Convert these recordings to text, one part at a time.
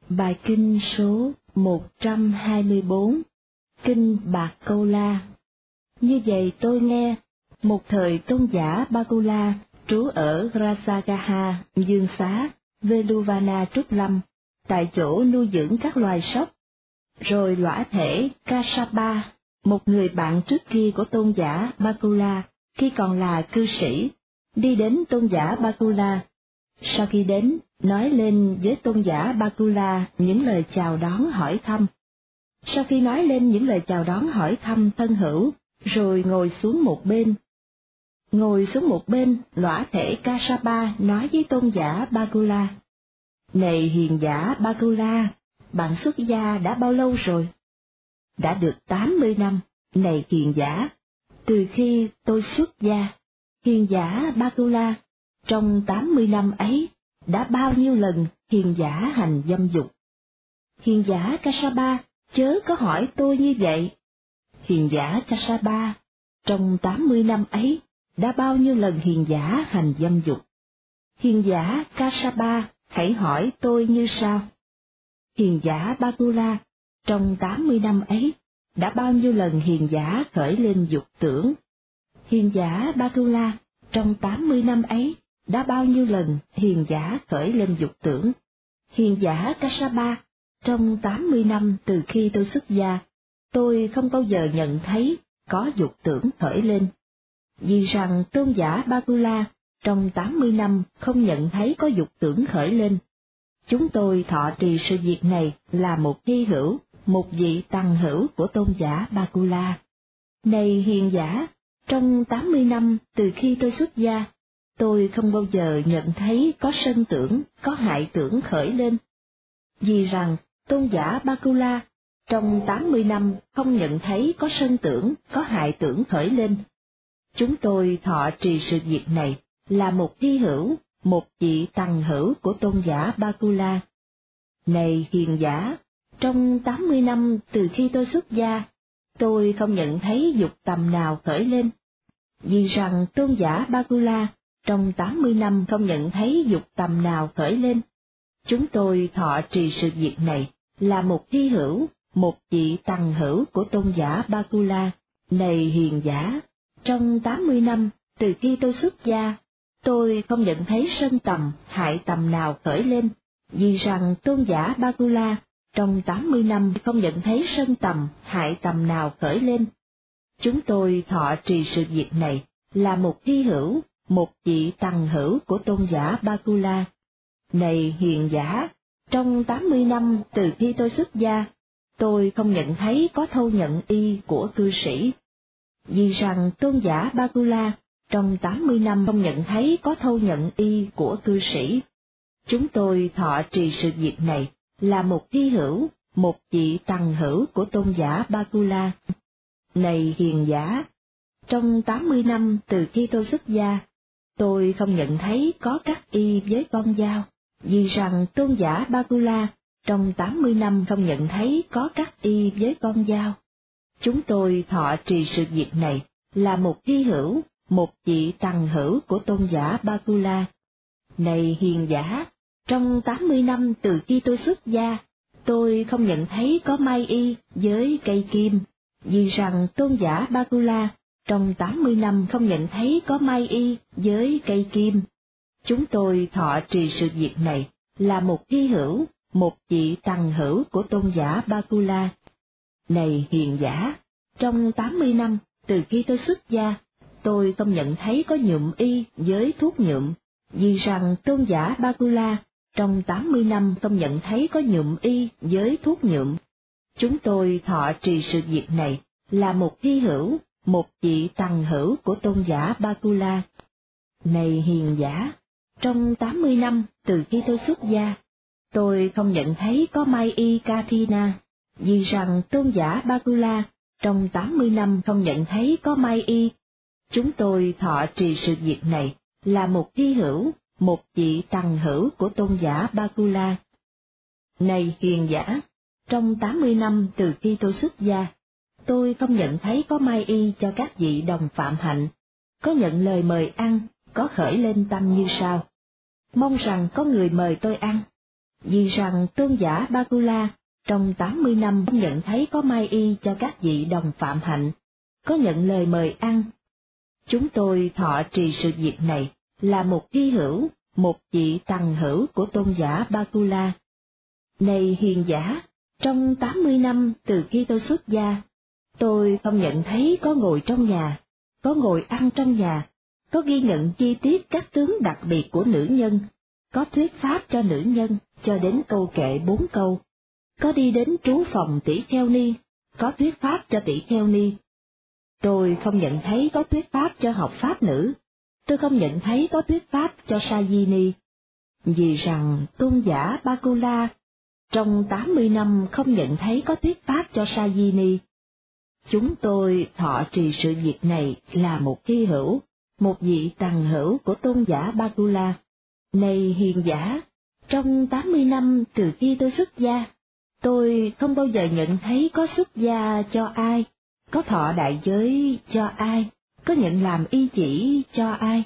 Bài kinh số 124, Kinh Bạc Câu La. Như vậy tôi nghe, một thời tôn giả Bakula trú ở Rajagaha, Dương Xá, Veluvana Trúc Lâm, tại chỗ nuôi dưỡng các loài sóc. Rồi lõa thể Kassapa, một người bạn trước kia của tôn giả Bakula khi còn là cư sĩ, đi đến tôn giả Bakula. Sau khi đến, nói lên với tôn giả Bakula những lời chào đón hỏi thăm. Sau khi nói lên những lời chào đón hỏi thăm thân hữu, rồi ngồi xuống một bên. Lõa thể Kassapa nói với tôn giả Bakula: Này hiền giả Bakula, bạn xuất gia đã bao lâu rồi? Đã được 80 năm, này hiền giả, từ khi tôi xuất gia. Hiền giả Bakula, trong 80 năm ấy, đã bao nhiêu lần hiền giả hành dâm dục? Hiền giả Kassapa, chớ có hỏi tôi như vậy. Hiền giả Kassapa, trong 80 năm ấy, đã bao nhiêu lần hiền giả hành dâm dục? Hiền giả Kassapa, hãy hỏi tôi như sau. Hiền giả Bakula, trong 80 năm ấy, đã bao nhiêu lần hiền giả khởi lên dục tưởng? Hiền giả Bakula, trong 80 năm ấy, đã bao nhiêu lần hiền giả khởi lên dục tưởng? Hiền giả Kassapa, trong 80 năm từ khi tôi xuất gia, tôi không bao giờ nhận thấy có dục tưởng khởi lên. Vì rằng tôn giả Bakula trong 80 năm không nhận thấy có dục tưởng khởi lên. Chúng tôi thọ trì sự việc này là một hy hữu, một vị tăng hữu của tôn giả Bakula. Này hiền giả, trong 80 năm từ khi tôi xuất gia, tôi không bao giờ nhận thấy có sân tưởng, có hại tưởng khởi lên. Vì rằng tôn giả Bakula trong 80 năm không nhận thấy có sân tưởng, có hại tưởng khởi lên. Chúng tôi thọ trì sự việc này là một hy hữu, một vị tăng hữu của tôn giả Bakula. Này hiền giả, trong 80 năm từ khi tôi xuất gia, tôi không nhận thấy dục tầm nào khởi lên. Vì rằng tôn giả Bakula trong 80 năm không nhận thấy dục tầm nào khởi lên. Chúng tôi thọ trì sự việc này là một hy hữu, một vị tăng hữu của tôn giả Bakula. Này hiền giả, trong 80 năm từ khi tôi xuất gia, tôi không nhận thấy sân tầm, hại tầm nào khởi lên. Vì rằng tôn giả Bakula trong 80 năm không nhận thấy sân tầm, hại tầm nào khởi lên. Chúng tôi thọ trì sự việc này là một hy hữu, một vị tăng hữu của tôn giả Bakula. Này hiền giả, trong 80 năm từ khi tôi xuất gia, tôi không nhận thấy có thâu nhận y của cư sĩ. Vì rằng tôn giả Bakula trong 80 năm không nhận thấy có thâu nhận y của cư sĩ. Chúng tôi thọ trì sự việc này là một hy hữu, một vị tăng hữu của tôn giả Bakula. Này hiền giả, trong 80 năm từ khi tôi xuất gia, tôi không nhận thấy có các y với con dao. Vì rằng tôn giả Bakula trong 80 năm không nhận thấy có các y với con dao. Chúng tôi thọ trì sự việc này là một hy hữu, một vị tăng hữu của tôn giả Bakula. Này hiền giả, trong 80 năm từ khi tôi xuất gia, tôi không nhận thấy có may y với cây kim. Vì rằng tôn giả Bakula trong 80 năm không nhận thấy có may y với cây kim. Chúng tôi thọ trì sự việc này là một hy hữu, một vị tăng hữu của tôn giả Bakula. Này hiền giả, trong 80 năm từ khi tôi xuất gia, tôi không nhận thấy có nhuộm y với thuốc nhuộm. Vì rằng tôn giả Bakula trong 80 năm không nhận thấy có nhuộm y với thuốc nhuộm. Chúng tôi thọ trì sự việc này là một hy hữu, một vị tăng hữu của tôn giả Bakula. Này hiền giả, trong 80 năm từ khi tôi xuất gia, tôi không nhận thấy có may y Kathina. Vì rằng tôn giả Bakula trong 80 năm không nhận thấy có may y. Chúng tôi thọ trì sự việc này là một hy hữu, một vị tăng hữu của tôn giả Bakula. Này hiền giả, trong 80 năm từ khi tôi xuất gia, tôi không nhận thấy có may y cho các vị đồng phạm hạnh, có nhận lời mời ăn, có khởi lên tâm như sau: mong rằng có người mời tôi ăn. vì rằng tôn giả Bakula trong 80 năm không nhận thấy có mai y cho các vị đồng phạm hạnh, có nhận lời mời ăn. Chúng tôi thọ trì sự việc này là một hy hữu, một vị tằng hữu của tôn giả Bakula. Này hiền giả, trong 80 năm từ khi tôi xuất gia, tôi không nhận thấy có ngồi trong nhà, có ngồi ăn trong nhà, có ghi nhận chi tiết các tướng đặc biệt của nữ nhân, có thuyết pháp cho nữ nhân cho đến câu kệ 4 câu, có đi đến trú phòng tỷ kheo ni, có thuyết pháp cho tỷ kheo ni. Tôi không nhận thấy có thuyết pháp cho học pháp nữ, tôi không nhận thấy có thuyết pháp cho Sayini, vì rằng tôn giả Bakula trong 80 năm không nhận thấy có thuyết pháp cho Sayini. Chúng tôi thọ trì sự việc này là một hy hữu, một vị tằng hữu của tôn giả Bakula. Này hiền giả, trong 80 năm từ khi tôi xuất gia, tôi không bao giờ nhận thấy có xuất gia cho ai, có thọ đại giới cho ai, có nhận làm y chỉ cho ai.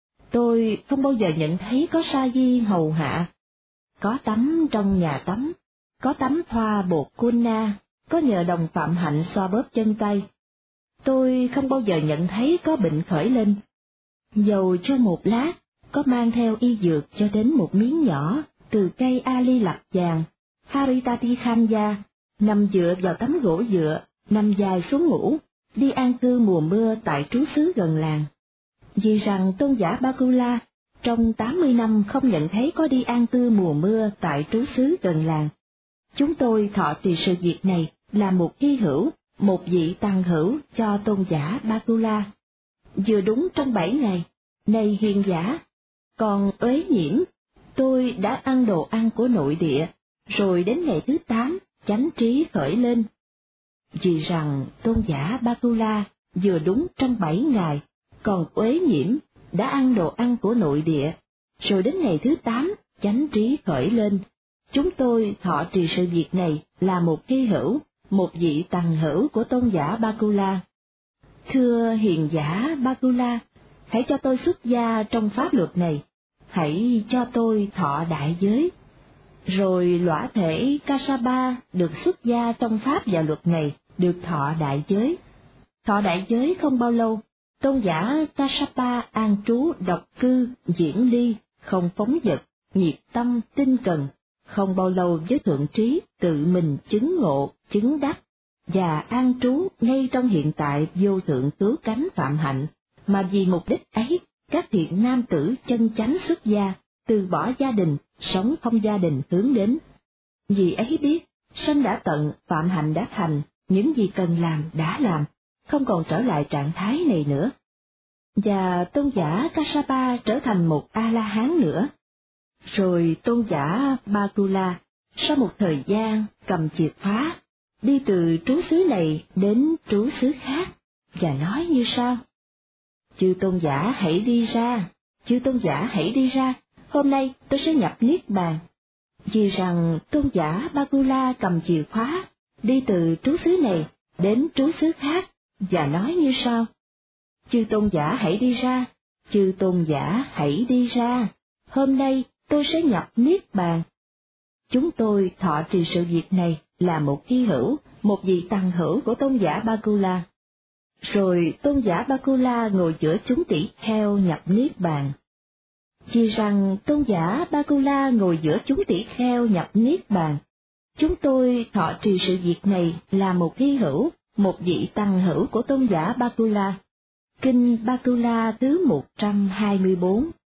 Tôi không bao giờ nhận thấy có sa di hầu hạ, có tắm trong nhà tắm, có tắm thoa bột kunna, có nhờ đồng phạm hạnh xoa bóp chân tay. Tôi không bao giờ nhận thấy có bệnh khởi lên. Dầu cho một lát, có mang theo y dược cho đến một miếng nhỏ từ cây ali lặt vàng, Haritati Khanya, nằm dựa vào tấm gỗ dựa, nằm dài xuống ngủ, đi an cư mùa mưa tại trú xứ gần làng. Vì rằng tôn giả Bakula trong 80 năm không nhận thấy có đi an cư mùa mưa tại trú xứ gần làng. Chúng tôi thọ trì sự việc này là một hy hữu, một vị tằng hữu cho tôn giả Bakula. Vừa đúng trong 7 ngày, này hiền giả, còn uế nhiễm, tôi đã ăn đồ ăn của nội địa, rồi đến ngày thứ 8, chánh trí khởi lên. Vì rằng tôn giả Bakula vừa đúng trong 7 ngày, còn uế nhiễm, đã ăn đồ ăn của nội địa, rồi đến ngày thứ 8, chánh trí khởi lên. Chúng tôi thọ trì sự việc này là một hy hữu, một vị tằng hữu của tôn giả Bakula. Thưa hiền giả Bakula, hãy cho tôi xuất gia trong pháp luật này, hãy cho tôi thọ đại giới. Rồi lõa thể Kassapa được xuất gia trong pháp và luật này, được thọ đại giới. Thọ đại giới không bao lâu, tôn giả Kassapa an trú độc cư, diễn ly, không phóng dật, nhiệt tâm, tinh cần, không bao lâu với thượng trí, tự mình chứng ngộ, chứng đắc, và an trú ngay trong hiện tại vô thượng cứu cánh phạm hạnh, mà vì mục đích ấy, các thiện nam tử chân chánh xuất gia, từ bỏ gia đình, sống không gia đình hướng đến. Vì ấy biết, sanh đã tận, phạm hạnh đã thành, những gì cần làm đã làm, không còn trở lại trạng thái này nữa. Và tôn giả Kassapa trở thành một A-la-hán nữa. Rồi tôn giả Bakula, sau một thời gian cầm chìa khóa, đi từ trú xứ này đến trú xứ khác, và nói như sau: Chư tôn giả hãy đi ra, chư tôn giả hãy đi ra, hôm nay tôi sẽ nhập Niết Bàn. Vì rằng tôn giả Bakula cầm chìa khóa, đi từ trú xứ này đến trú xứ khác, và nói như sau: Chư tôn giả hãy đi ra, chư tôn giả hãy đi ra, hôm nay tôi sẽ nhập Niết Bàn. Chúng tôi thọ trì sự việc này là một hy hữu, một vị tằng hữu của tôn giả Bakula. Rồi tôn giả Bakula ngồi giữa chúng tỷ kheo nhập Niết Bàn. Vì rằng tôn giả Bakula ngồi giữa chúng tỷ kheo nhập Niết Bàn, chúng tôi thọ trì sự việc này là một hy hữu, một vị tằng hữu của tôn giả Bakula. Kinh Bakula thứ 124.